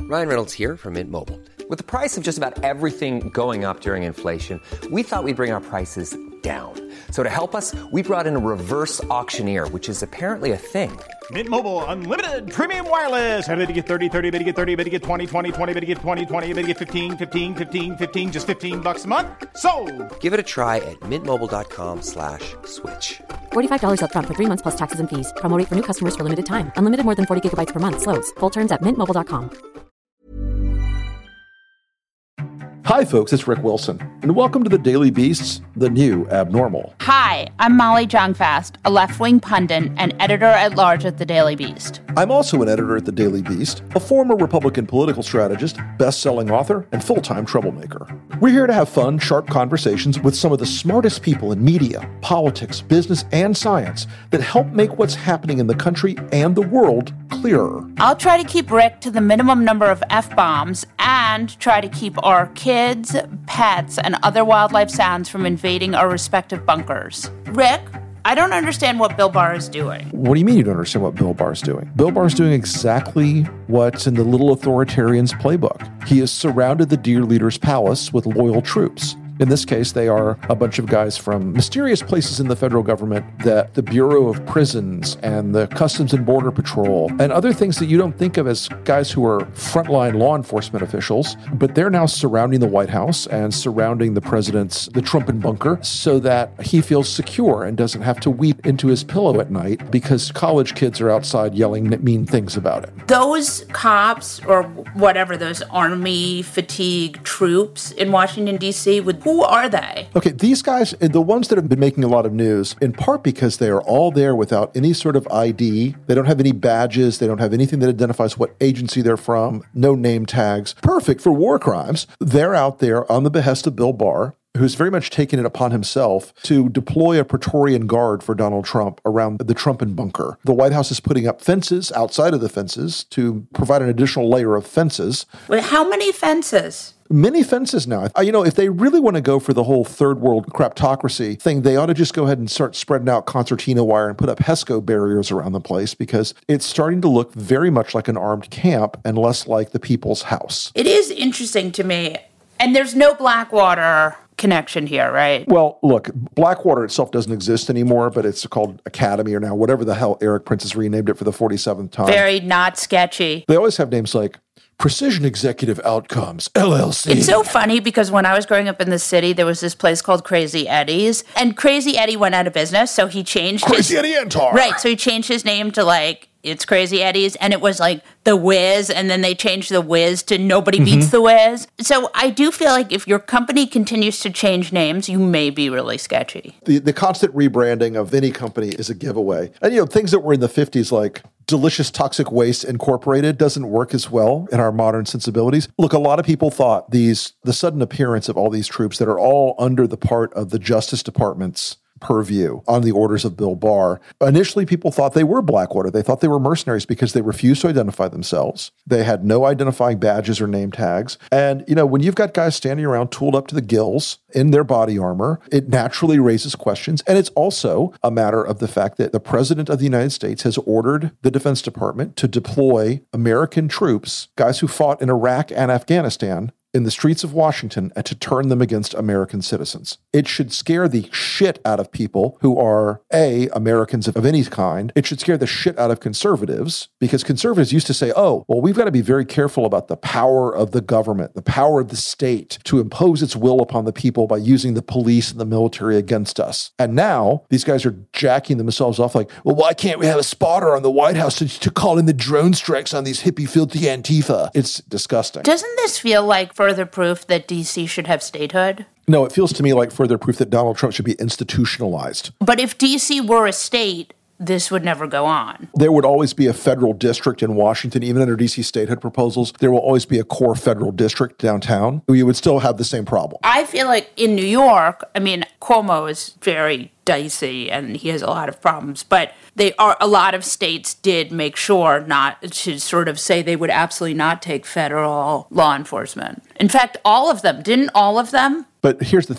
Ryan Reynolds here from Mint Mobile. With the price of just about everything going up during inflation, we thought we'd bring our prices down. So to help us, we brought in a reverse auctioneer, which is apparently a thing. Mint Mobile Unlimited Premium Wireless. How to get 30, 30, bit to get 30, bit to get 20, 20, 20, bit to get 20, 20, bit to get 15, 15, 15, 15, just $15 a month? Sold! Give it a try at mintmobile.com/switch. $45 up front for 3 months plus taxes and fees. Promo rate for new customers for limited time. Unlimited more than 40 gigabytes per month. Slows full terms at mintmobile.com. Hi, folks, it's Rick Wilson, and welcome to the Daily Beast's The New Abnormal. Hi, I'm Molly Jong-Fast, a left-wing pundit and editor-at-large at The Daily Beast. I'm also an editor at The Daily Beast, a former Republican political strategist, best-selling author, and full-time troublemaker. We're here to have fun, sharp conversations with some of the smartest people in media, politics, business, and science that help make what's happening in the country and the world clearer. I'll try to keep Rick to the minimum number of F-bombs and try to keep our kids, pets, and other wildlife sounds from invading our respective bunkers. Rick, I don't understand what Bill Barr is doing. What do you mean you don't understand what Bill Barr is doing? Bill Barr is doing exactly what's in the little authoritarian's playbook. He has surrounded the dear leader's palace with loyal troops. In this case, they are a bunch of guys from mysterious places in the federal government that the Bureau of Prisons and the Customs and Border Patrol and other things that you don't think of as guys who are frontline law enforcement officials, but they're now surrounding the White House and surrounding the Trump bunker so that he feels secure and doesn't have to weep into his pillow at night because college kids are outside yelling mean things about it. Those cops or whatever, those army fatigue troops in Washington, D.C., who are they? Okay, these guys, the ones that have been making a lot of news, in part because they are all there without any sort of ID. They don't have any badges. They don't have anything that identifies what agency they're from. No name tags. Perfect for war crimes. They're out there on the behest of Bill Barr, who's very much taken it upon himself to deploy a Praetorian Guard for Donald Trump around the Trump bunker. The White House is putting up fences outside of the fences to provide an additional layer of fences. Wait, how many fences? Many fences now. If they really want to go for the whole third world craptocracy thing, they ought to just go ahead and start spreading out concertina wire and put up HESCO barriers around the place because it's starting to look very much like an armed camp and less like the people's house. It is interesting to me. And there's no Blackwater connection here, right? Well, look, Blackwater itself doesn't exist anymore, but it's called Academy or now whatever the hell Eric Prince has renamed it for the 47th time. Very not sketchy. They always have names like Precision Executive Outcomes, LLC. It's so funny because when I was growing up in the city, there was this place called Crazy Eddie's, and Crazy Eddie went out of business, so he changed Crazy Eddie Antar. Right, so he changed his name to it's Crazy Eddie's, and it was like The Wiz, and then they changed The Wiz to Nobody Beats The Wiz. So I do feel like if your company continues to change names, you may be really sketchy. The constant rebranding of any company is a giveaway. And, things that were in the 50s like Delicious Toxic Waste Incorporated doesn't work as well in our modern sensibilities. Look, a lot of people thought the sudden appearance of all these troops that are all under the part of the Justice Department's purview on the orders of Bill Barr. Initially, people thought they were Blackwater. They thought they were mercenaries because they refused to identify themselves. They had no identifying badges or name tags. And, when you've got guys standing around tooled up to the gills in their body armor, it naturally raises questions. And it's also a matter of the fact that the President of the United States has ordered the Defense Department to deploy American troops, guys who fought in Iraq and Afghanistan, in the streets of Washington and to turn them against American citizens. It should scare the shit out of people who are, Americans of any kind. It should scare the shit out of conservatives because conservatives used to say, we've got to be very careful about the power of the government, the power of the state to impose its will upon the people by using the police and the military against us. And now these guys are jacking themselves off like, why can't we have a spotter on the White House to call in the drone strikes on these hippie, filthy Antifa? It's disgusting. Doesn't this feel like further proof that D.C. should have statehood? No, it feels to me like further proof that Donald Trump should be institutionalized. But if D.C. were a state, this would never go on. There would always be a federal district in Washington, even under D.C. statehood proposals. There will always be a core federal district downtown. You would still have the same problem. I feel like in New York, Cuomo is very dicey and he has a lot of problems, but a lot of states did make sure not to sort of say they would absolutely not take federal law enforcement. In fact, all of them. Didn't all of them? But here's the thing.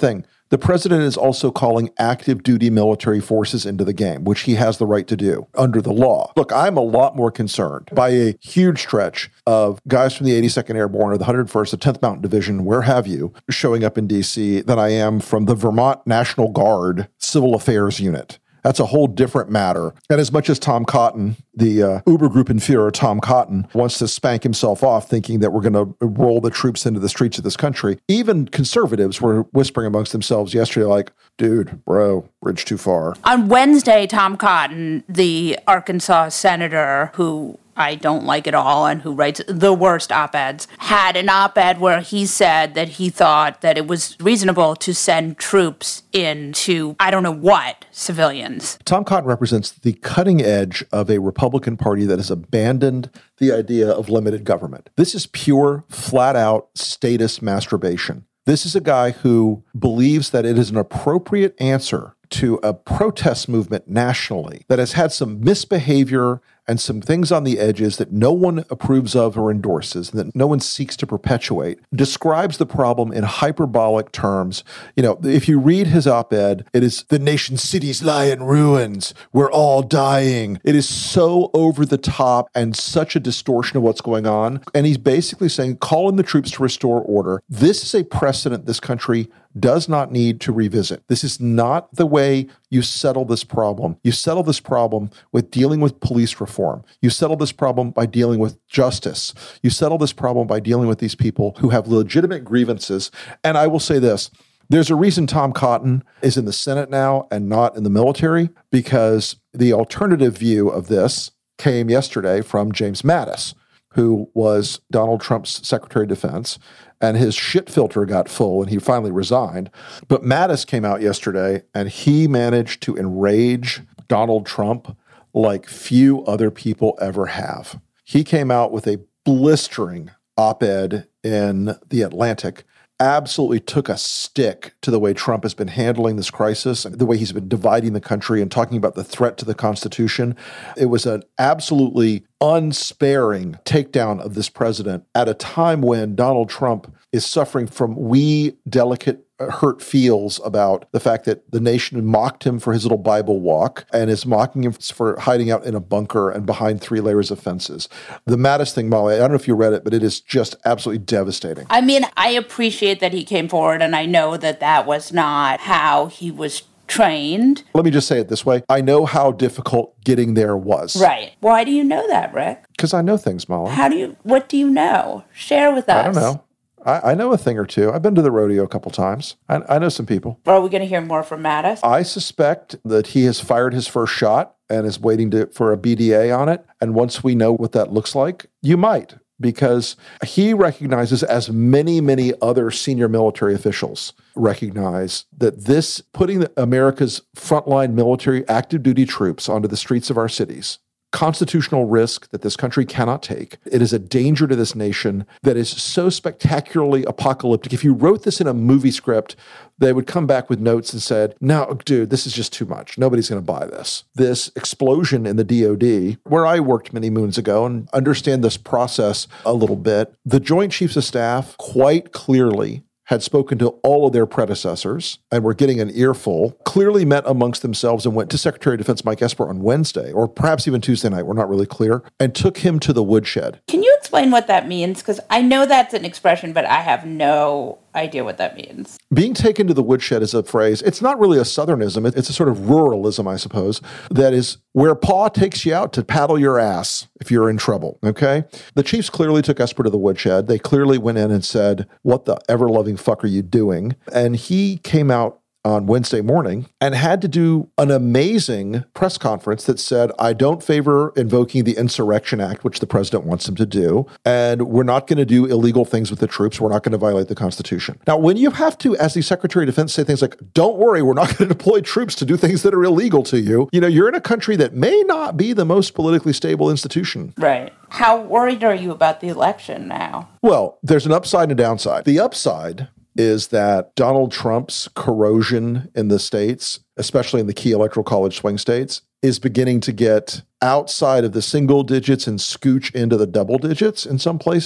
The president is also calling active duty military forces into the game, which he has the right to do under the law. Look, I'm a lot more concerned by a huge stretch of guys from the 82nd Airborne or the 101st, the 10th Mountain Division, where have you, showing up in D.C. than I am from the Vermont National Guard Civil Affairs Unit. That's a whole different matter. And as much as Tom Cotton, the Ubergruppenführer Tom Cotton, wants to spank himself off thinking that we're going to roll the troops into the streets of this country, even conservatives were whispering amongst themselves yesterday like, dude, bro, bridge too far. On Wednesday, Tom Cotton, the Arkansas senator who I don't like at all and who writes the worst op-eds, had an op-ed where he said that he thought that it was reasonable to send troops into, I don't know what, civilians. Tom Cotton represents the cutting edge of a Republican Party that has abandoned the idea of limited government. This is pure, flat-out status masturbation. This is a guy who believes that it is an appropriate answer to a protest movement nationally that has had some misbehavior and some things on the edges that no one approves of or endorses, and that no one seeks to perpetuate, describes the problem in hyperbolic terms. You know, if you read his op-ed, it is, the nation's cities lie in ruins. We're all dying. It is so over the top and such a distortion of what's going on. And he's basically saying, call in the troops to restore order. This is a precedent this country does not need to revisit. This is not the way you settle this problem. You settle this problem with dealing with police reform. You settle this problem by dealing with justice. You settle this problem by dealing with these people who have legitimate grievances. And I will say this, there's a reason Tom Cotton is in the Senate now and not in the military, because the alternative view of this came yesterday from James Mattis, who was Donald Trump's Secretary of Defense, and his shit filter got full and he finally resigned. But Mattis came out yesterday and he managed to enrage Donald Trump like few other people ever have. He came out with a blistering op-ed in The Atlantic, absolutely took a stick to the way Trump has been handling this crisis and the way he's been dividing the country and talking about the threat to the Constitution. It was an absolutely unsparing takedown of this president at a time when Donald Trump is suffering from delicate hurt feels about the fact that the nation mocked him for his little Bible walk and is mocking him for hiding out in a bunker and behind 3 layers of fences. The Mattis thing, Molly, I don't know if you read it, but it is just absolutely devastating. I mean, I appreciate that he came forward, and I know that that was not how he was trained. Let me just say it this way. I know how difficult getting there was. Right. Why do you know that, Rick? Because I know things, Molly. What do you know? Share with us. I don't know. I know a thing or two. I've been to the rodeo a couple times. I know some people. Are we going to hear more from Mattis? I suspect that he has fired his first shot and is waiting for a BDA on it. And once we know what that looks like, you might, because he recognizes, as many, many other senior military officials recognize, that this putting America's frontline military active duty troops onto the streets of our cities, constitutional risk that this country cannot take. It is a danger to this nation that is so spectacularly apocalyptic. If you wrote this in a movie script, they would come back with notes and said, no, dude, this is just too much. Nobody's going to buy this. This explosion in the DOD, where I worked many moons ago and understand this process a little bit, the Joint Chiefs of Staff quite clearly had spoken to all of their predecessors and were getting an earful, clearly met amongst themselves and went to Secretary of Defense Mike Esper on Wednesday, or perhaps even Tuesday night, we're not really clear, and took him to the woodshed. Can you explain what that means? Because I know that's an expression, but I have no idea what that means. Being taken to the woodshed is a phrase. It's not really a Southernism. It's a sort of ruralism, I suppose, that is where Pa takes you out to paddle your ass if you're in trouble, okay? The Chiefs clearly took Esper to the woodshed. They clearly went in and said, what the ever-loving fuck are you doing? And he came out on Wednesday morning and had to do an amazing press conference that said, I don't favor invoking the Insurrection Act, which the president wants him to do, and we're not going to do illegal things with the troops. We're not going to violate the Constitution. Now, when you have to, as the Secretary of Defense, say things like, don't worry, we're not going to deploy troops to do things that are illegal to you, you're in a country that may not be the most politically stable institution. Right. How worried are you about the election now? Well, there's an upside and a downside. The upside is that Donald Trump's corrosion in the states, especially in the key electoral college swing states, is beginning to get outside of the single digits and scooch into the double digits in some places.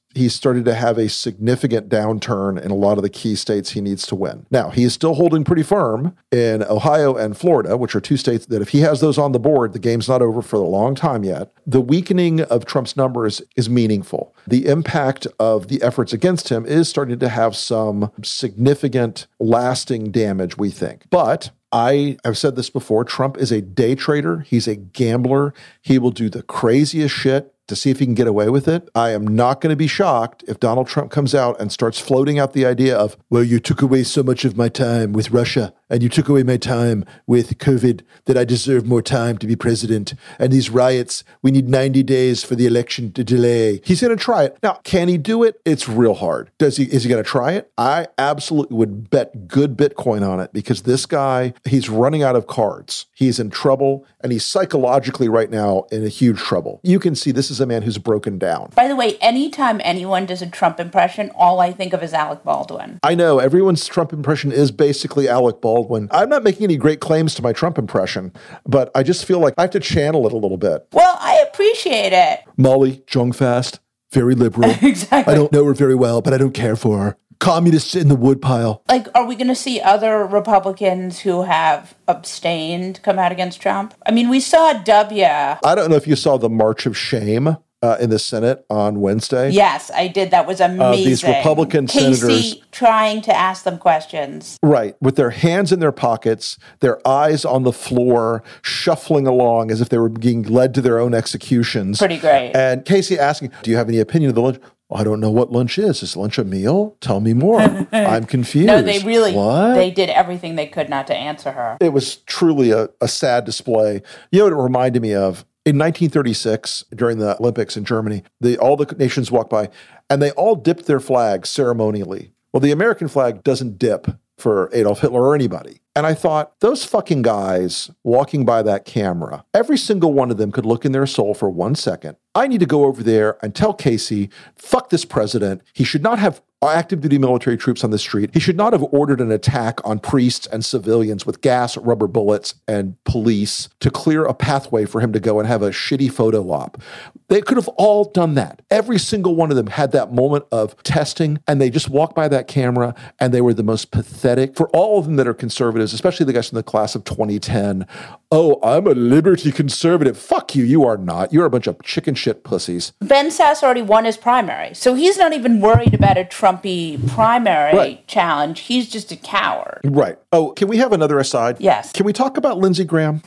he's started to have a significant downturn in a lot of the key states he needs to win. Now, he is still holding pretty firm in Ohio and Florida, which are two states that if he has those on the board, the game's not over for a long time yet. The weakening of Trump's numbers is meaningful. The impact of the efforts against him is starting to have some significant lasting damage, we think. But I have said this before, Trump is a day trader. He's a gambler. He will do the craziest shit to see if he can get away with it. I am not going to be shocked if Donald Trump comes out and starts floating out the idea of, well, you took away so much of my time with Russia and you took away my time with COVID that I deserve more time to be president. And these riots, we need 90 days for the election to delay. He's going to try it. Now, can he do it? It's real hard. Is he going to try it? I absolutely would bet good Bitcoin on it because this guy, he's running out of cards. He's in trouble and he's psychologically right now in a huge trouble. You can see this is a man who's broken down. By the way, anytime anyone does a Trump impression, all I think of is Alec Baldwin. I know. Everyone's Trump impression is basically Alec Baldwin. I'm not making any great claims to my Trump impression, but I just feel like I have to channel it a little bit. Well, I appreciate it. Molly Jong-Fast, very liberal. Exactly. I don't know her very well, but I don't care for her. Communists in the woodpile. Like, are we going to see other Republicans who have abstained come out against Trump? I mean, we saw W. I don't know if you saw the March of Shame in the Senate on Wednesday. Yes, I did. That was amazing. These Republican senators Casey trying to ask them questions. Right, with their hands in their pockets, their eyes on the floor, shuffling along as if they were being led to their own executions. Pretty great. And Casey asking, do you have any opinion of the lunch? I don't know what lunch is. Is lunch a meal? Tell me more. I'm confused. No, they really, what? They did everything they could not to answer her. It was truly a sad display. You know what it reminded me of? In 1936, during the Olympics in Germany, all the nations walked by and they all dipped their flags ceremonially. Well, the American flag doesn't dip for Adolf Hitler or anybody. And I thought, those fucking guys walking by that camera, every single one of them could look in their soul for 1 second. I need to go over there and tell Casey, fuck this president. He should not have active duty military troops on the street. He should not have ordered an attack on priests and civilians with gas, rubber bullets, and police to clear a pathway for him to go and have a shitty photo op. They could have all done that. Every single one of them had that moment of testing, and they just walked by that camera, and they were the most pathetic. For all of them that are conservatives, especially the guys from the class of 2010, oh, I'm a liberty conservative. Fuck you, you are not. You're a bunch of chicken shit pussies. Ben Sasse already won his primary, so he's not even worried about a Trumpy primary challenge. He's just a coward. Right. Oh, can we have another aside? Yes. Can we talk about Lindsey Graham?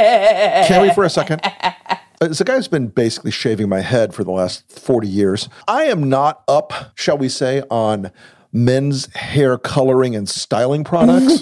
Can we for a second? As a guy who's been basically shaving my head for the last 40 years, I am not up, shall we say, on men's hair coloring and styling products.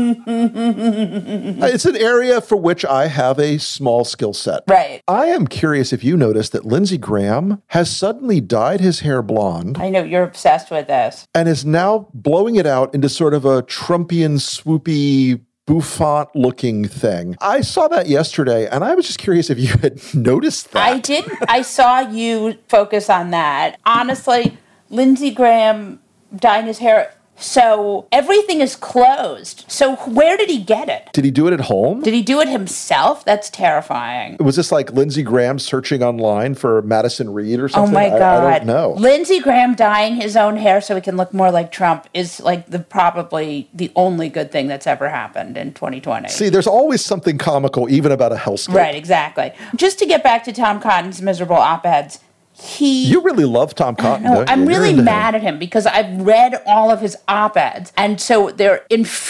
It's an area for which I have a small skill set. Right. I am curious if you noticed that Lindsey Graham has suddenly dyed his hair blonde. I know, you're obsessed with this. And is now blowing it out into sort of a Trumpian, swoopy, bouffant-looking thing. I saw that yesterday, and I was just curious if you had noticed that. I didn't. I saw you focus on that. Honestly, Lindsey Graham dyeing his hair, so everything is closed. So where did he get it? Did he do it at home? Did he do it himself? That's terrifying. Was this like Lindsey Graham searching online for Madison Reed or something? Oh my God. I don't know. Lindsey Graham dyeing his own hair so he can look more like Trump is like probably the only good thing that's ever happened in 2020. See, there's always something comical even about a hellscape. Right, exactly. Just to get back to Tom Cotton's miserable op-eds, You really love Tom Cotton, don't you? I'm really mad at him because I've read all of his op-eds, and so they're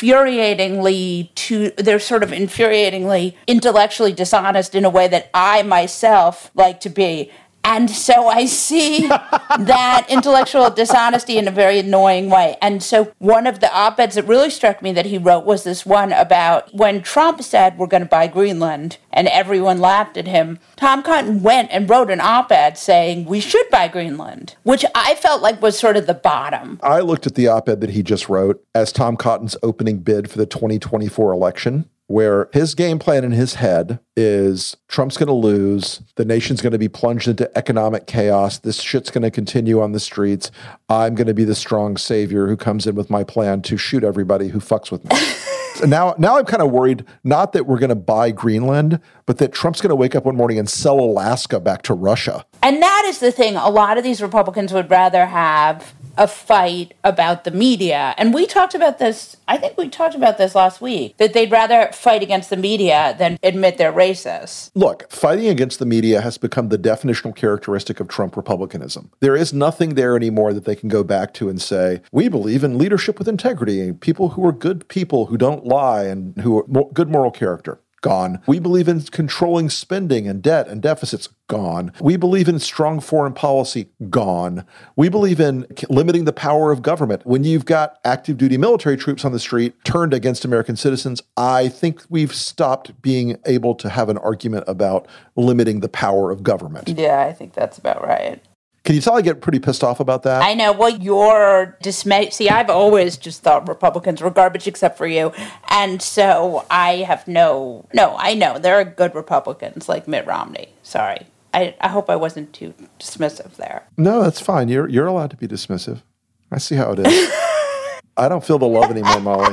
sort of infuriatingly intellectually dishonest in a way that I myself like to be. And so I see that intellectual dishonesty in a very annoying way. And so one of the op-eds that really struck me that he wrote was this one about when Trump said we're going to buy Greenland and everyone laughed at him. Tom Cotton went and wrote an op-ed saying we should buy Greenland, which I felt like was sort of the bottom. I looked at the op-ed that he just wrote as Tom Cotton's opening bid for the 2024 election, where his game plan in his head is Trump's going to lose, the nation's going to be plunged into economic chaos, this shit's going to continue on the streets, I'm going to be the strong savior who comes in with my plan to shoot everybody who fucks with me. So now I'm kind of worried, not that we're going to buy Greenland, but that Trump's going to wake up one morning and sell Alaska back to Russia. And that is the thing. A lot of these Republicans would rather have a fight about the media. And we talked about this, I think we talked about this last week, that they'd rather fight against the media than admit they're racist. Look, fighting against the media has become the definitional characteristic of Trump republicanism. There is nothing there anymore that they can go back to and say, we believe in leadership with integrity, people who are good people, who don't lie, and who are good moral character. Gone. We believe in controlling spending and debt and deficits. Gone. We believe in strong foreign policy. Gone. We believe in limiting the power of government. When you've got active duty military troops on the street turned against American citizens, I think we've stopped being able to have an argument about limiting the power of government. Yeah, I think that's about right. Can you tell I get pretty pissed off about that? I know. Well, you're dismay. See, I've always just thought Republicans were garbage except for you. And so I have I know. There are good Republicans like Mitt Romney. Sorry. I hope I wasn't too dismissive there. No, that's fine. You're allowed to be dismissive. I see how it is. I don't feel the love anymore, Molly.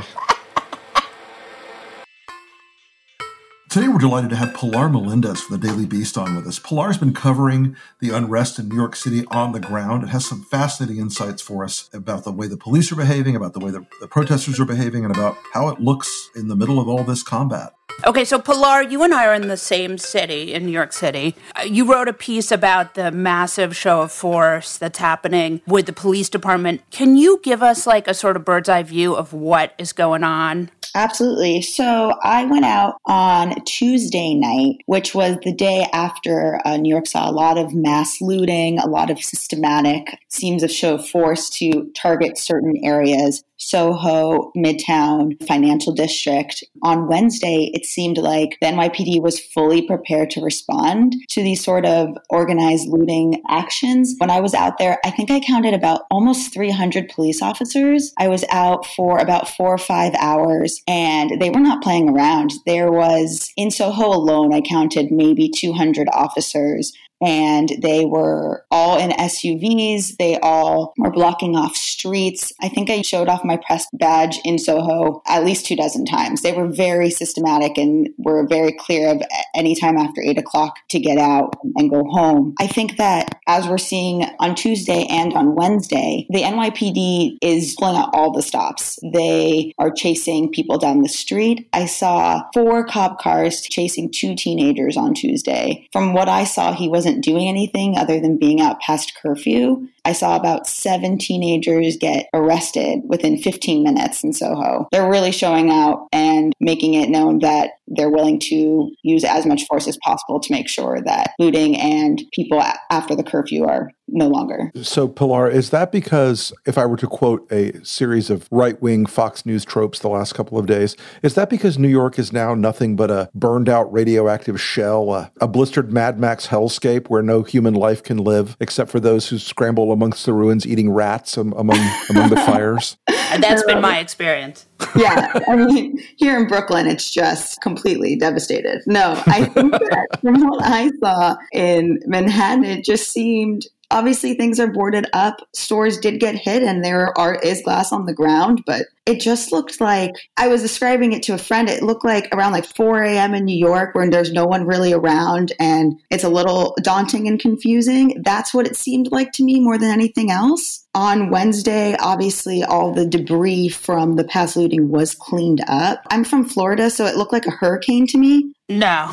Today, we're delighted to have Pilar Melendez from the Daily Beast on with us. Pilar's been covering the unrest in New York City on the ground. It has some fascinating insights for us about the way the police are behaving, about the way the protesters are behaving, and about how it looks in the middle of all this combat. Okay, so Pilar, you and I are in the same city, in New York City. You wrote a piece about the massive show of force that's happening with the police department. Can you give us like a sort of bird's eye view of what is going on? Absolutely. So I went out on Tuesday night, which was the day after New York saw a lot of mass looting, a lot of systematic scenes of show of force to target certain areas. Soho, Midtown, Financial District. On Wednesday, it seemed like the NYPD was fully prepared to respond to these sort of organized looting actions. When I was out there, I think I counted about almost 300 police officers. I was out for about 4 or 5 hours, and they were not playing around. There was, in Soho alone, I counted maybe 200 officers. And they were all in SUVs. They all were blocking off streets. I think I showed off my press badge in Soho at least 24 times. They were very systematic and were very clear of any time after 8 o'clock to get out and go home. I think that as we're seeing on Tuesday and on Wednesday, the NYPD is pulling out all the stops. They are chasing people down the street. I saw 4 cop cars chasing 2 teenagers on Tuesday. From what I saw, he wasn't doing anything other than being out past curfew. I saw about 7 teenagers get arrested within 15 minutes in Soho. They're really showing out and making it known that they're willing to use as much force as possible to make sure that looting and people after the curfew are no longer. So, Pilar, is that because, if I were to quote a series of right-wing Fox News tropes the last couple of days, is that because New York is now nothing but a burned-out radioactive shell, a blistered Mad Max hellscape where no human life can live except for those who scramble amongst the ruins eating rats among the fires? And that's been my experience. Yeah, I mean, here in Brooklyn, it's just completely devastated. No, I think that from what I saw in Manhattan, it just seemed, obviously things are boarded up. Stores did get hit and there is glass on the ground, but it just looked like, I was describing it to a friend, it looked like around like 4 a.m. in New York when there's no one really around and it's a little daunting and confusing. That's what it seemed like to me more than anything else. On Wednesday, obviously all the debris from the past looting was cleaned up. I'm from Florida, so it looked like a hurricane to me. No,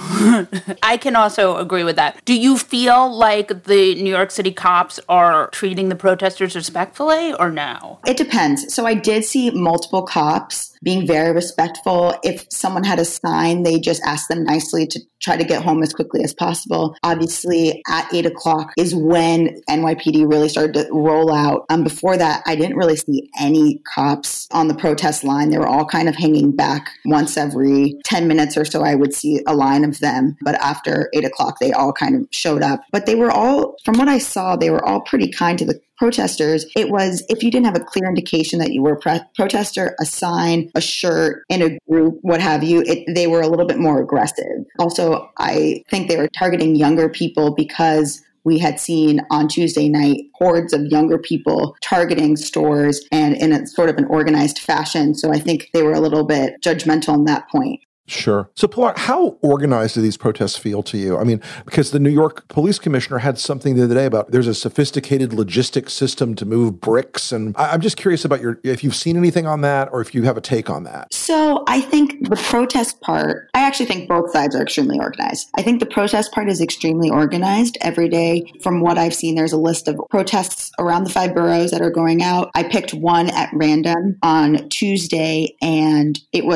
I can also agree with that. Do you feel like the New York City cops are treating the protesters respectfully or no? It depends. So I did see multiple cops being very respectful. If someone had a sign, they just asked them nicely to try to get home as quickly as possible. Obviously, at 8 o'clock is when NYPD really started to roll out. Before that, I didn't really see any cops on the protest line. They were all kind of hanging back. Once every 10 minutes or so, I would see a line of them. But after 8 o'clock, they all kind of showed up. But they were all, from what I saw, they were all pretty kind to the protesters. It was, if you didn't have a clear indication that you were a protester, a sign, a shirt, in a group, what have you, they were a little bit more aggressive. Also, I think they were targeting younger people because we had seen on Tuesday night hordes of younger people targeting stores and in a sort of an organized fashion. So I think they were a little bit judgmental on that point. Sure. So, Pilar, how organized do these protests feel to you? I mean, because the New York police commissioner had something the other day about there's a sophisticated logistics system to move bricks. And I'm just curious about if you've seen anything on that or if you have a take on that. So I think the protest part, I actually think both sides are extremely organized. I think the protest part is extremely organized. Every day, from what I've seen, there's a list of protests around the 5 boroughs that are going out. I picked one at random on Tuesday, and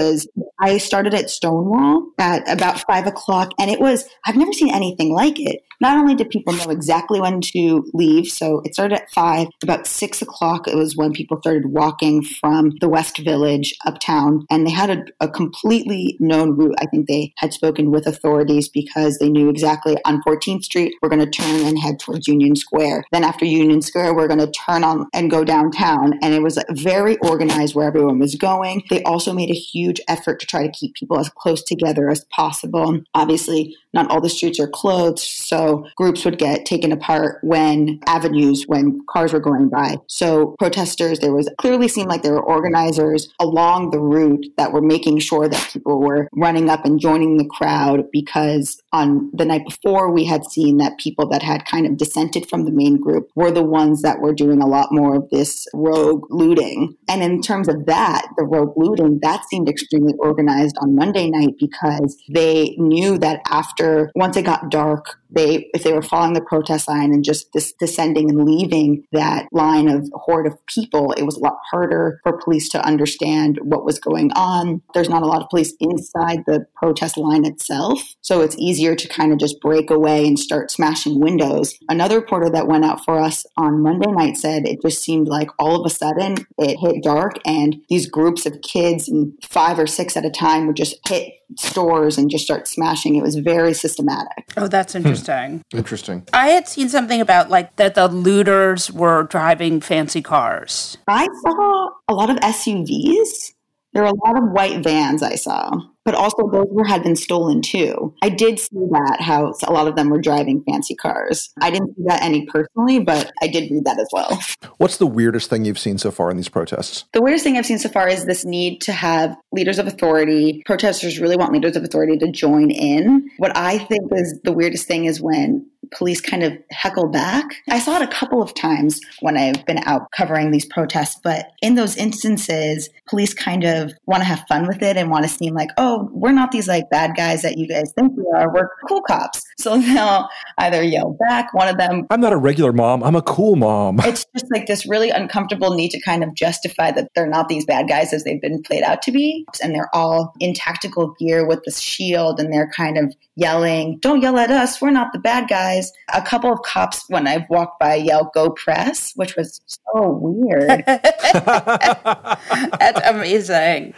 I started at Stonewall at about 5 o'clock, and I've never seen anything like it. Not only did people know exactly when to leave, so it started at 5, about 6 o'clock, it was when people started walking from the West Village uptown, and they had a completely known route. I think they had spoken with authorities because they knew exactly on 14th Street, we're going to turn and head towards Union Square. Then after Union Square, we're going to turn on and go downtown, and it was very organized where everyone was going. They also made a huge effort to try to keep people as close together as possible. Obviously, not all the streets are closed, so groups would get taken apart when cars were going by. So protesters, clearly seemed like there were organizers along the route that were making sure that people were running up and joining the crowd, because on the night before we had seen that people that had kind of dissented from the main group were the ones that were doing a lot more of this rogue looting. And in terms of that, the rogue looting, that seemed extremely organized on Monday night, because they knew that once it got dark, if they were following the protest line and just descending and leaving that line of horde of people, it was a lot harder for police to understand what was going on. There's not a lot of police inside the protest line itself, so it's easier to kind of just break away and start smashing windows. Another reporter that went out for us on Monday night said it just seemed like all of a sudden it hit dark and these groups of kids, and 5 or 6 at a time, would just hit stores and just start smashing. It was very systematic. Oh, that's interesting. Interesting. I had seen something about that the looters were driving fancy cars. I saw a lot of SUVs. There were a lot of white vans I saw, but also those had been stolen too. I did see that, how a lot of them were driving fancy cars. I didn't see that any personally, but I did read that as well. What's the weirdest thing you've seen so far in these protests? The weirdest thing I've seen so far is this need to have leaders of authority. Protesters really want leaders of authority to join in. What I think is the weirdest thing is when police kind of heckle back. I saw it a couple of times when I've been out covering these protests, but in those instances, police kind of want to have fun with it and want to seem like, oh, we're not these bad guys that you guys think we are. We're cool cops. So they'll either yell back, one of them, I'm not a regular mom, I'm a cool mom. It's just this really uncomfortable need to kind of justify that they're not these bad guys as they've been played out to be. And they're all in tactical gear with this shield, and they're kind of yelling, don't yell at us, we're not the bad guys. A couple of cops, when I've walked by, yell, go press, which was so weird. That's amazing.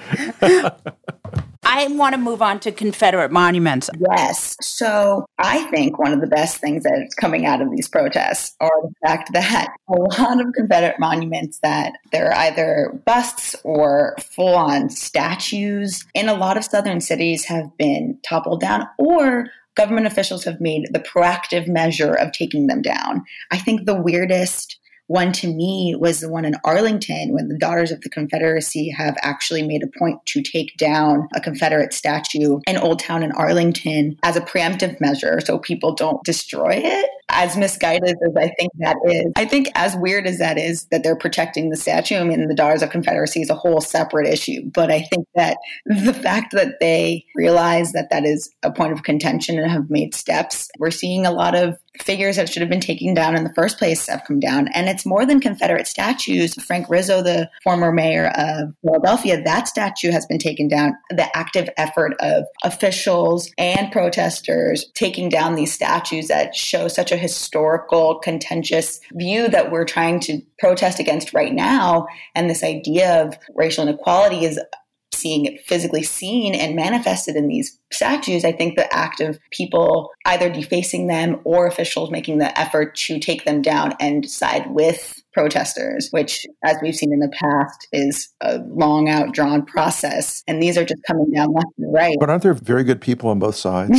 I want to move on to Confederate monuments. Yes. So I think one of the best things that is coming out of these protests are the fact that a lot of Confederate monuments that they're either busts or full-on statues in a lot of southern cities have been toppled down, or government officials have made the proactive measure of taking them down. I think the weirdest one to me was the one in Arlington, when the Daughters of the Confederacy have actually made a point to take down a Confederate statue in Old Town in Arlington as a preemptive measure so people don't destroy it. As misguided as I think that is, I think as weird as that is that they're protecting the statue, I mean, the Daughters of Confederacy is a whole separate issue. But I think that the fact that they realize that that is a point of contention and have made steps, we're seeing a lot of figures that should have been taken down in the first place have come down. And it's more than Confederate statues. Frank Rizzo, the former mayor of Philadelphia, that statue has been taken down. The active effort of officials and protesters taking down these statues that show such a historical, contentious view that we're trying to protest against right now. And this idea of racial inequality is seeing it physically seen and manifested in these statues. I think the act of people either defacing them or officials making the effort to take them down and side with protesters, which, as we've seen in the past, is a long outdrawn process. And these are just coming down left and right. But aren't there very good people on both sides?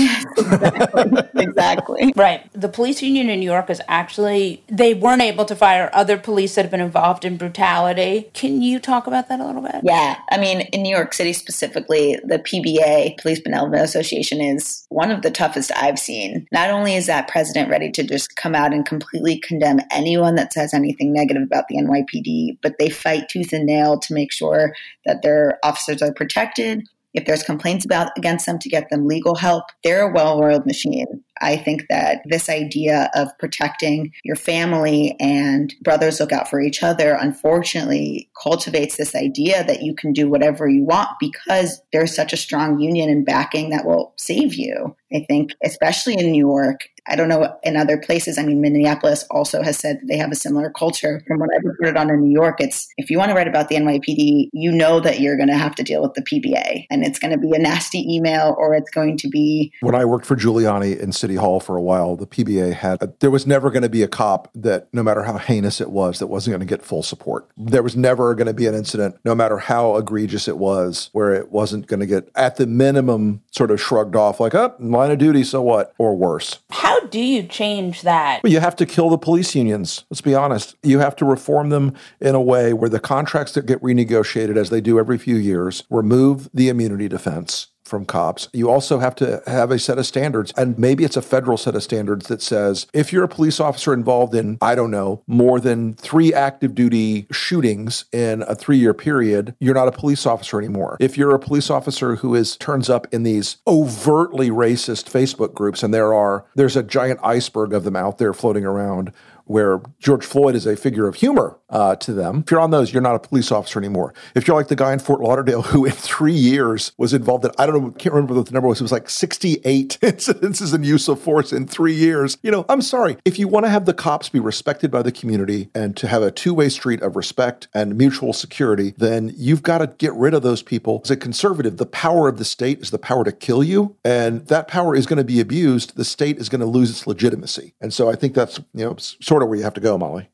Exactly. Right. The police union in New York is actually, they weren't able to fire other police that have been involved in brutality. Can you talk about that a little bit? Yeah. I mean, in New York City specifically, the PBA, Police Benevolent Association, is one of the toughest I've seen. Not only is that president ready to just come out and completely condemn anyone that says anything negative about the NYPD, but they fight tooth and nail to make sure that their officers are protected. If there's complaints against them, to get them legal help. They're a well-oiled machine. I think that this idea of protecting your family and brothers look out for each other, unfortunately, cultivates this idea that you can do whatever you want because there's such a strong union and backing that will save you. I think, especially in New York, I don't know in other places. I mean, Minneapolis also has said they have a similar culture. From what I've reported on in New York, it's if you want to write about the NYPD, you know that you're going to have to deal with the PBA. And it's going to be a nasty email or it's going to be... When I worked for Giuliani in City Hall for a while, the PBA there was never going to be a cop that, no matter how heinous it was, that wasn't going to get full support. There was never going to be an incident, no matter how egregious it was, where it wasn't going to get, at the minimum, sort of shrugged off like, oh, line of duty, so what? Or worse. How do you change that? Well, you have to kill the police unions. Let's be honest. You have to reform them in a way where the contracts that get renegotiated, as they do every few years, remove the immunity defense from cops. You also have to have a set of standards, and maybe it's a federal set of standards that says if you're a police officer involved in, I don't know, more than 3 active duty shootings in a 3-year period, you're not a police officer anymore. If you're a police officer who turns up in these overtly racist Facebook groups, and there's a giant iceberg of them out there floating around, where George Floyd is a figure of humor to them. If you're on those, you're not a police officer anymore. If you're like the guy in Fort Lauderdale who in 3 years was involved in, I don't know, can't remember what the number was, it was like 68 incidences in use of force in 3 years. I'm sorry. If you want to have the cops be respected by the community and to have a two-way street of respect and mutual security, then you've got to get rid of those people. As a conservative, the power of the state is the power to kill you, and that power is going to be abused. The state is going to lose its legitimacy. And so I think that's, sort of where you have to go, Molly.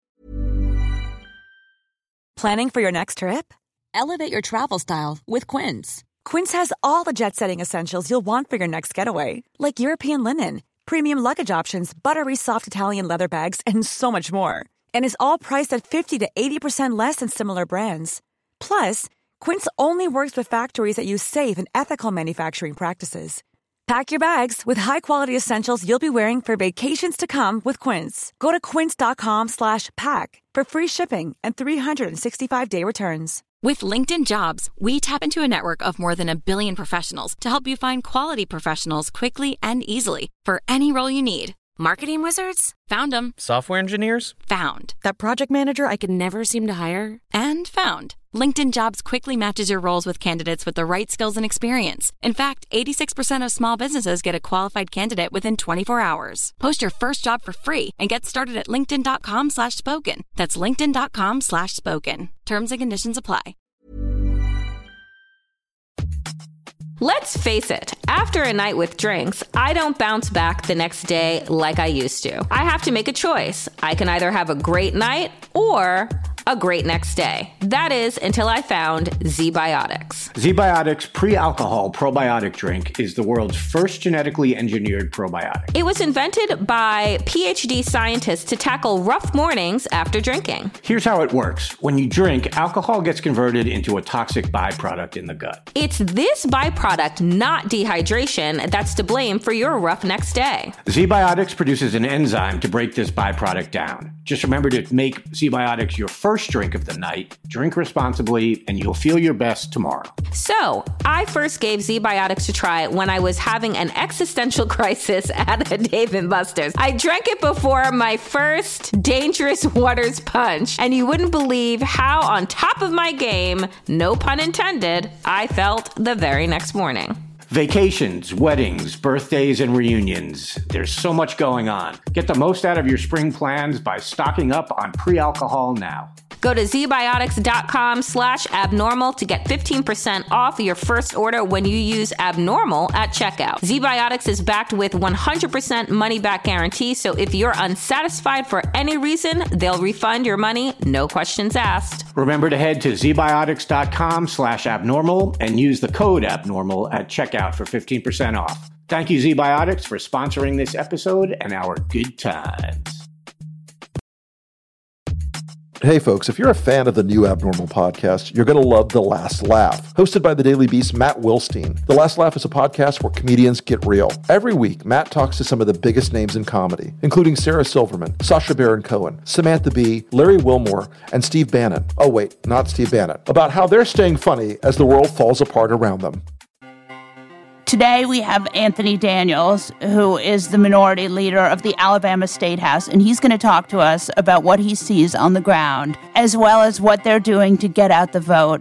Planning for your next trip? Elevate your travel style with Quince. Quince has all the jet-setting essentials you'll want for your next getaway, like European linen, premium luggage options, buttery soft Italian leather bags, and so much more. And is all priced at 50 to 80% less than similar brands. Plus, Quince only works with factories that use safe and ethical manufacturing practices. Pack your bags with high-quality essentials you'll be wearing for vacations to come with Quince. Go to quince.com/pack for free shipping and 365-day returns. With LinkedIn Jobs, we tap into a network of more than 1 billion professionals to help you find quality professionals quickly and easily for any role you need. Marketing wizards? Found them. Software engineers? Found. That project manager I could never seem to hire? And found. LinkedIn Jobs quickly matches your roles with candidates with the right skills and experience. In fact, 86% of small businesses get a qualified candidate within 24 hours. Post your first job for free and get started at linkedin.com/spoken. That's linkedin.com/spoken. Terms and conditions apply. Let's face it, after a night with drinks, I don't bounce back the next day like I used to. I have to make a choice. I can either have a great night or a great next day. That is, until I found ZBiotics. ZBiotics pre-alcohol probiotic drink is the world's first genetically engineered probiotic. It was invented by PhD scientists to tackle rough mornings after drinking. Here's how it works. When you drink, alcohol gets converted into a toxic byproduct in the gut. It's this byproduct, not dehydration, that's to blame for your rough next day. ZBiotics produces an enzyme to break this byproduct down. Just remember to make ZBiotics your first drink of the night, drink responsibly, and you'll feel your best tomorrow. So, I first gave ZBiotics a try when I was having an existential crisis at a Dave & Buster's. I drank it before my first Dangerous Waters punch, and you wouldn't believe how on top of my game, no pun intended, I felt the very next morning. Vacations, weddings, birthdays, and reunions. There's so much going on. Get the most out of your spring plans by stocking up on pre-alcohol now. Go to zbiotics.com/abnormal to get 15% off your first order when you use abnormal at checkout. ZBiotics is backed with 100% money-back guarantee, so if you're unsatisfied for any reason, they'll refund your money, no questions asked. Remember to head to zbiotics.com/abnormal and use the code abnormal at checkout for 15% off. Thank you, ZBiotics, for sponsoring this episode and our good times. Hey folks, if you're a fan of the new Abnormal podcast, you're going to love The Last Laugh. Hosted by the Daily Beast's Matt Wilstein, The Last Laugh is a podcast where comedians get real. Every week, Matt talks to some of the biggest names in comedy, including Sarah Silverman, Sacha Baron Cohen, Samantha Bee, Larry Wilmore, and Steve Bannon. Oh wait, not Steve Bannon. About how they're staying funny as the world falls apart around them. Today we have Anthony Daniels, who is the minority leader of the Alabama State House, and he's going to talk to us about what he sees on the ground, as well as what they're doing to get out the vote,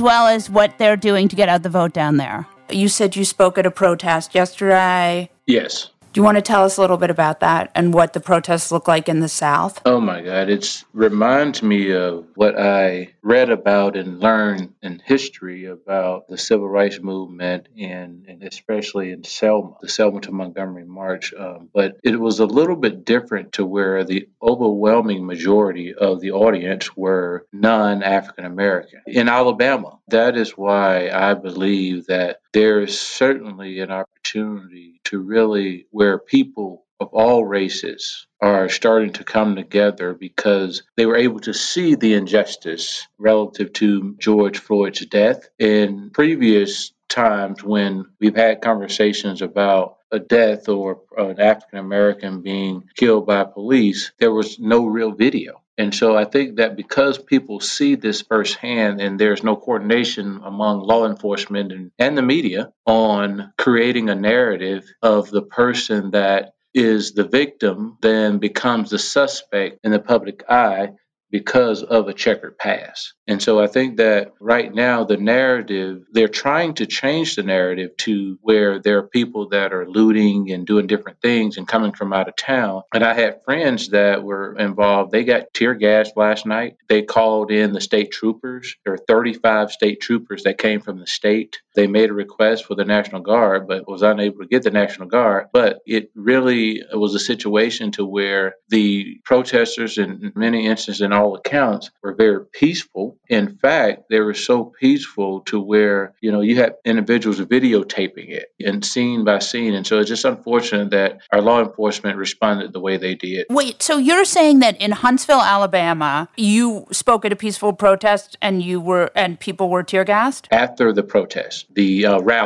down there. You said you spoke at a protest yesterday. Yes. Do you want to tell us a little bit about that and what the protests look like in the South? Oh my God, it reminds me of what I read about and learned in history about the Civil Rights Movement and especially in Selma, the Selma to Montgomery March. But it was a little bit different to where the overwhelming majority of the audience were non-African American. In Alabama, that is why I believe that there is certainly an opportunity to really where people of all races are starting to come together because they were able to see the injustice relative to George Floyd's death. In previous times when we've had conversations about a death or an African American being killed by police, there was no real video. And so I think that because people see this firsthand and there's no coordination among law enforcement and the media on creating a narrative of the person that is the victim then becomes the suspect in the public eye because of a checkered past. And so I think that right now the narrative, they're trying to change the narrative to where there are people that are looting and doing different things and coming from out of town. And I had friends that were involved. They got tear gassed last night. They called in the state troopers. There are 35 state troopers that came from the state. They made a request for the National Guard, but was unable to get the National Guard. But it really was a situation to where the protesters in many instances and all accounts were very peaceful. In fact, they were so peaceful to where, you had individuals videotaping it and scene by scene. And so it's just unfortunate that our law enforcement responded the way they did. Wait, so you're saying that in Huntsville, Alabama, you spoke at a peaceful protest and people were tear gassed? After the protest, the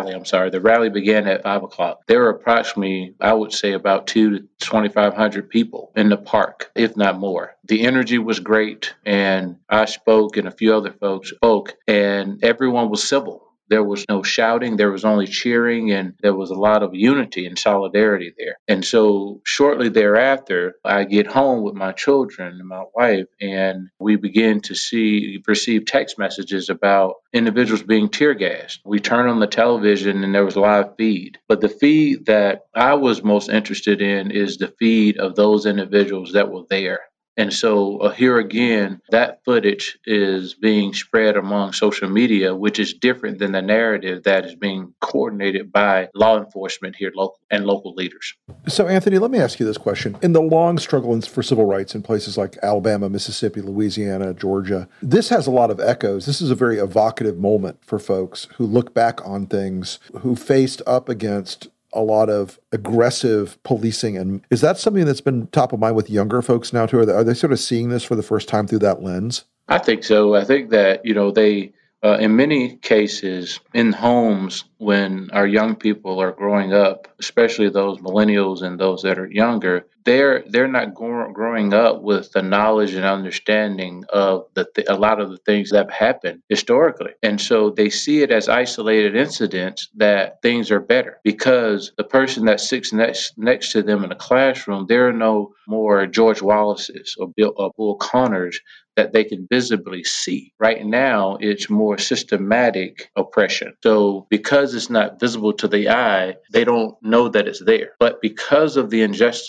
rally began at 5:00. There were approximately, I would say, about 2,000 to 2,500 people in the park, if not more. The energy was great, and I spoke and a few other folks spoke, and everyone was civil. There was no shouting, there was only cheering, and there was a lot of unity and solidarity there. And so shortly thereafter, I get home with my children and my wife, and we begin to receive text messages about individuals being tear gassed. We turn on the television and there was a live feed. But the feed that I was most interested in is the feed of those individuals that were there. And so here again, that footage is being spread among social media, which is different than the narrative that is being coordinated by law enforcement here and local leaders. So, Anthony, let me ask you this question. In the long struggle for civil rights in places like Alabama, Mississippi, Louisiana, Georgia, this has a lot of echoes. This is a very evocative moment for folks who look back on things, who faced up against a lot of aggressive policing. And is that something that's been top of mind with younger folks now too? Are they sort of seeing this for the first time through that lens? I think so. I think that, they, in many cases, in homes when our young people are growing up, especially those millennials and those that are younger, they're not growing up with the knowledge and understanding of a lot of the things that have happened historically. And so they see it as isolated incidents that things are better because the person that sits next to them in a classroom, there are no more George Wallaces or Bull Connors that they can visibly see. Right now, it's more systematic oppression. So because it's not visible to the eye, they don't know that it's there. But because of the injustice that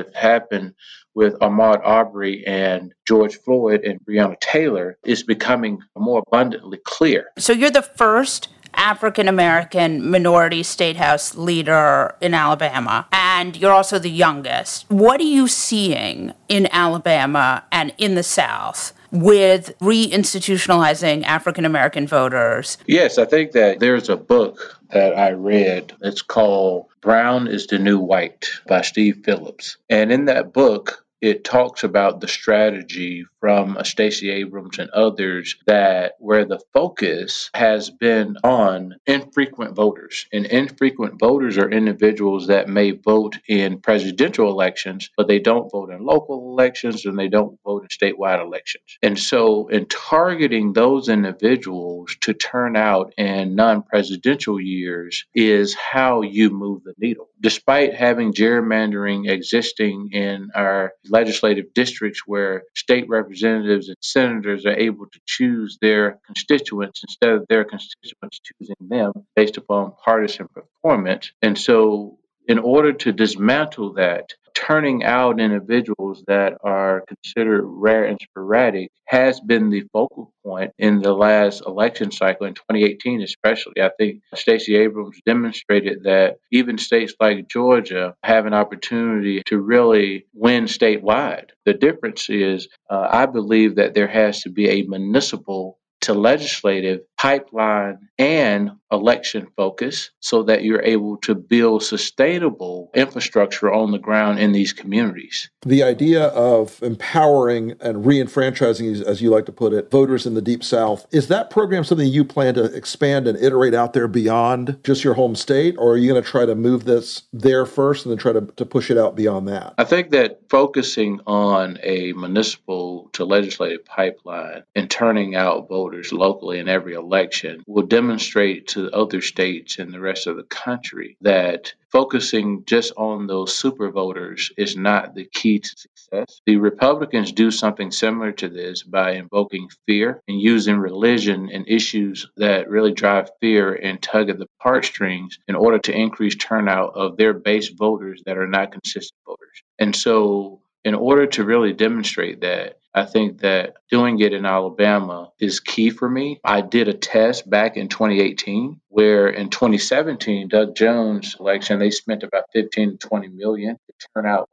what happened with Ahmaud Arbery and George Floyd and Breonna Taylor is becoming more abundantly clear. So you're the first African-American minority state house leader in Alabama, and you're also the youngest. What are you seeing in Alabama and in the South with reinstitutionalizing African-American voters? Yes, I think that there's a book that I read. It's called Brown is the New White by Steve Phillips. And in that book, it talks about the strategy from Stacey Abrams and others that where the focus has been on infrequent voters. And infrequent voters are individuals that may vote in presidential elections, but they don't vote in local elections and they don't vote in statewide elections. And so in targeting those individuals to turn out in non-presidential years is how you move the needle. Despite having gerrymandering existing in our legislative districts where state representatives and senators are able to choose their constituents instead of their constituents choosing them based upon partisan performance. And so in order to dismantle that, turning out individuals that are considered rare and sporadic has been the focal point in the last election cycle in 2018 especially. I think Stacey Abrams demonstrated that even states like Georgia have an opportunity to really win statewide. The difference is I believe that there has to be a municipal to legislative pipeline and election focus so that you're able to build sustainable infrastructure on the ground in these communities. The idea of empowering and re-enfranchising, as you like to put it, voters in the Deep South, is that program something you plan to expand and iterate out there beyond just your home state, or are you going to try to move this there first and then try to push it out beyond that? I think that focusing on a municipal to legislative pipeline and turning out voters locally in every election will demonstrate to other states and the rest of the country that focusing just on those super voters is not the key to success. The Republicans do something similar to this by invoking fear and using religion and issues that really drive fear and tug at the heartstrings in order to increase turnout of their base voters that are not consistent voters. And so in order to really demonstrate that, I think that doing it in Alabama is key for me. I did a test back in 2018 where in 2017, Doug Jones' election, they spent about 15 to 20 million to turn out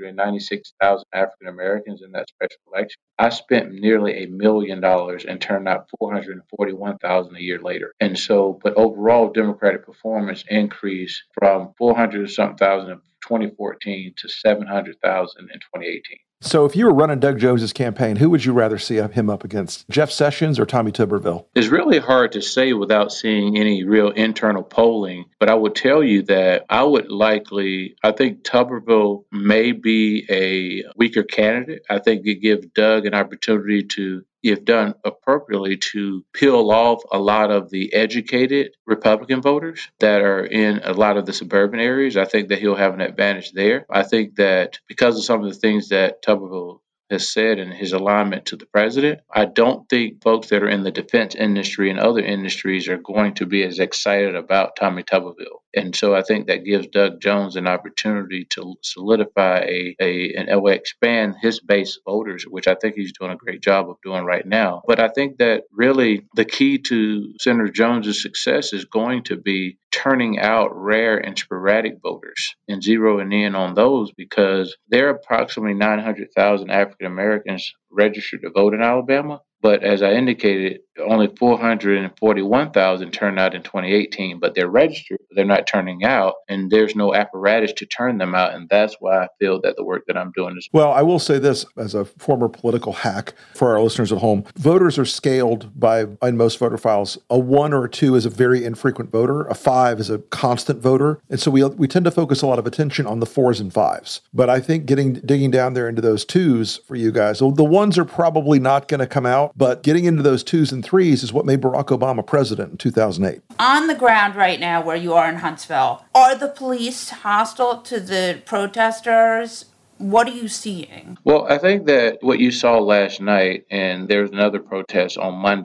396,000 African Americans in that special election. I spent nearly $1 million and turned out 441,000 a year later. And so, but overall Democratic performance increased from 400-something thousand in 2014 to 700,000 in 2018. So if you were running Doug Jones's campaign, who would you rather see him up against, Jeff Sessions or Tommy Tuberville? It's really hard to say without seeing any real internal polling, but I would tell you that I think Tuberville may be a weaker candidate. I think it gives Doug an opportunity to, if done appropriately, to peel off a lot of the educated Republican voters that are in a lot of the suburban areas. I think that he'll have an advantage there. I think that because of some of the things that Tuberville has said in his alignment to the president, I don't think folks that are in the defense industry and other industries are going to be as excited about Tommy Tuberville. And so I think that gives Doug Jones an opportunity to solidify and expand his base voters, which I think he's doing a great job of doing right now. But I think that really the key to Senator Jones's success is going to be turning out rare and sporadic voters and zeroing in on those, because there are approximately 900,000 African Americans registered to vote in Alabama. But as I indicated, only 441,000 turned out in 2018, but they're registered, but they're not turning out, and there's no apparatus to turn them out. And that's why I feel that the work that I'm doing is... Well, I will say this as a former political hack for our listeners at home. Voters are scaled in most voter files. A 1 or a 2 is a very infrequent voter. A 5 is a constant voter. And so we tend to focus a lot of attention on the 4s and 5s. But I think digging down there into those 2s for you guys, the 1s are probably not going to come out, but getting into those 2s and 3s is what made Barack Obama president in 2008. On the ground right now where you are in Huntsville, are the police hostile to the protesters? What are you seeing? Well, I think that what you saw last night, and there was another protest on Monday,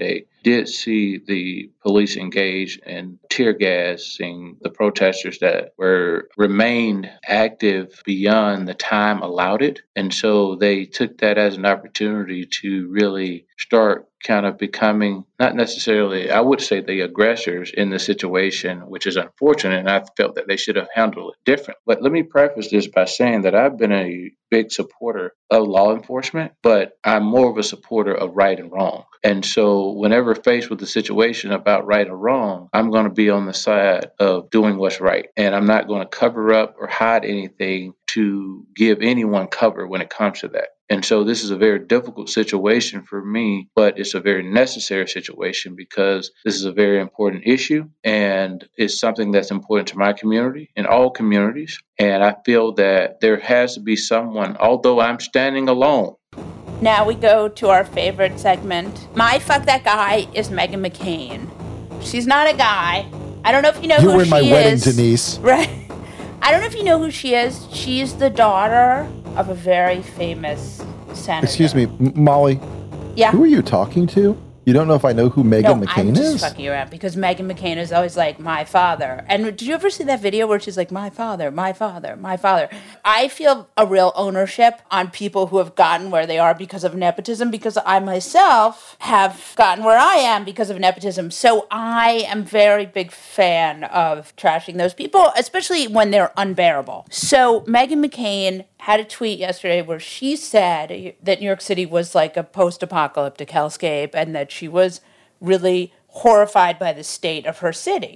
did see the police engage in tear gassing the protesters that remained active beyond the time allowed it. And so they took that as an opportunity to really start kind of becoming, not necessarily, I would say, the aggressors in the situation, which is unfortunate, and I felt that they should have handled it different. But let me preface this by saying that I've been a big supporter of law enforcement, but I'm more of a supporter of right and wrong. And so whenever faced with a situation about right or wrong, I'm going to be on the side of doing what's right. And I'm not going to cover up or hide anything to give anyone cover when it comes to that. And so this is a very difficult situation for me, but it's a very necessary situation because this is a very important issue and it's something that's important to my community and all communities. And I feel that there has to be someone, although I'm standing alone. Now we go to our favorite segment. My Fuck That Guy is Meghan McCain. She's not a guy. I don't know if you know who she is. You were in my wedding, Denise. Right. I don't know if you know who she is. She's the daughter of a very famous senator. Excuse me, Molly. Yeah. Who are you talking to? You don't know if I know who Meghan McCain is? No, I'm just fucking around because Meghan McCain is always like, my father. And did you ever see that video where she's like, my father, my father, my father? I feel a real ownership on people who have gotten where they are because of nepotism, because I myself have gotten where I am because of nepotism. So I am very big fan of trashing those people, especially when they're unbearable. So Meghan McCain had a tweet yesterday where she said that New York City was like a post-apocalyptic hellscape and that she was really horrified by the state of her city.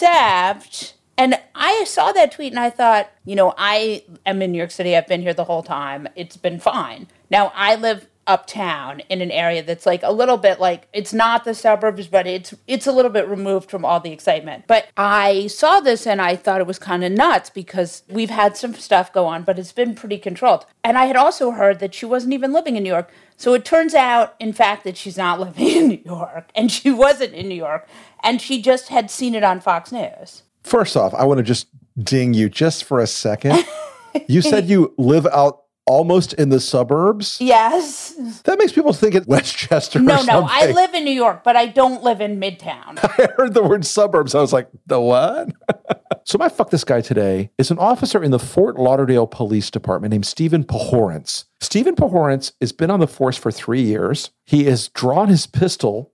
Except, and I saw that tweet and I thought, you know, I am in New York City. I've been here the whole time. It's been fine. Now, I live uptown in an area that's like a little bit like, it's not the suburbs, but it's a little bit removed from all the excitement. But I saw this and I thought it was kind of nuts because we've had some stuff go on, but it's been pretty controlled. And I had also heard that she wasn't even living in New York. So it turns out, in fact, that she's not living in New York and she wasn't in New York and she just had seen it on Fox News. First off, I want to just ding you just for a second. You said you live out almost in the suburbs? Yes. That makes people think it's Westchester or something. No, I live in New York, but I don't live in Midtown. I heard the word suburbs. I was like, the what? So my Fuck This Guy today is an officer in the Fort Lauderdale Police Department named Stephen Pohorence. Stephen Pohorence has been on the force for 3 years. He has drawn his pistol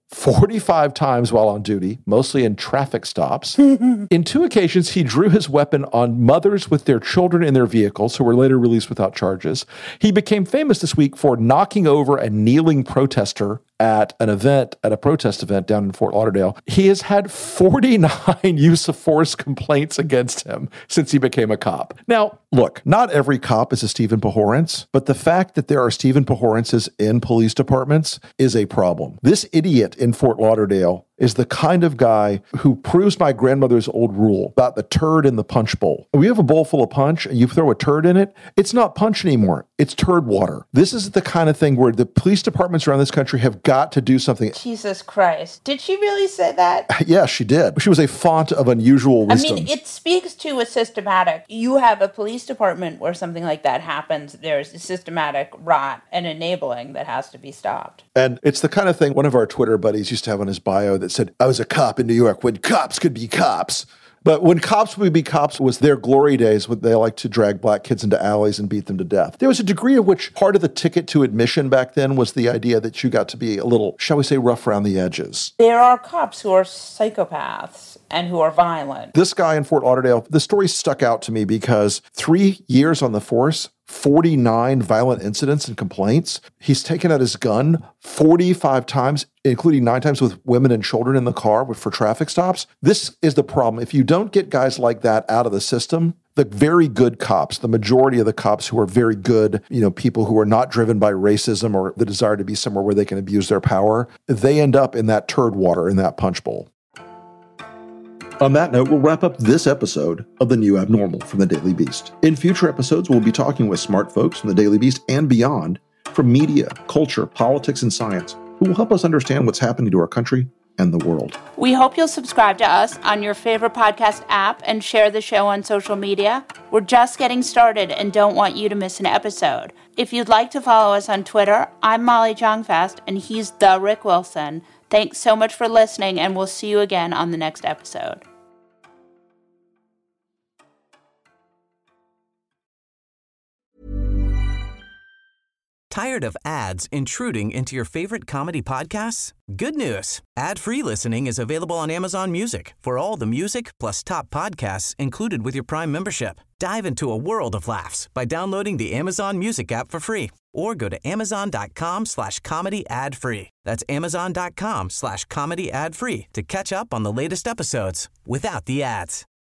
45 times while on duty, mostly in traffic stops. In 2 occasions, he drew his weapon on mothers with their children in their vehicles, who were later released without charges. He became famous this week for knocking over a kneeling protester at a protest event down in Fort Lauderdale. He has had 49 use of force complaints against him since he became a cop. Now, look, not every cop is a Stephen Pohorence, but the fact that there are Stephen Pohorences in police departments is a problem. This idiot in Fort Lauderdale is the kind of guy who proves my grandmother's old rule about the turd in the punch bowl. We have a bowl full of punch and you throw a turd in it, it's not punch anymore. It's turd water. This is the kind of thing where the police departments around this country have got to do something. Jesus Christ. Did she really say that? Yeah, she did. She was a font of unusual wisdom. I mean, it speaks to a systematic. You have a police department where something like that happens. There's a systematic rot and enabling that has to be stopped. And it's the kind of thing one of our Twitter buddies used to have on his bio that said, I was a cop in New York when cops could be cops. But when cops would be cops was their glory days when they liked to drag black kids into alleys and beat them to death. There was a degree of which part of the ticket to admission back then was the idea that you got to be a little, shall we say, rough around the edges. There are cops who are psychopaths and who are violent. This guy in Fort Lauderdale, the story stuck out to me because 3 years on the force, 49 violent incidents and complaints. He's taken out his gun 45 times, including 9 times with women and children in the car for traffic stops. This is the problem. If you don't get guys like that out of the system, the very good cops, the majority of the cops who are very good, people who are not driven by racism or the desire to be somewhere where they can abuse their power, they end up in that turd water, in that punch bowl. On that note, we'll wrap up this episode of The New Abnormal from The Daily Beast. In future episodes, we'll be talking with smart folks from The Daily Beast and beyond, from media, culture, politics, and science, who will help us understand what's happening to our country and the world. We hope you'll subscribe to us on your favorite podcast app and share the show on social media. We're just getting started and don't want you to miss an episode. If you'd like to follow us on Twitter, I'm Molly Jong-Fast and he's the Rick Wilson. Thanks so much for listening, and we'll see you again on the next episode. Tired of ads intruding into your favorite comedy podcasts? Good news. Ad-free listening is available on Amazon Music for all the music plus top podcasts included with your Prime membership. Dive into a world of laughs by downloading the Amazon Music app for free or go to amazon.com/comedy ad-free. That's amazon.com/comedy ad-free to catch up on the latest episodes without the ads.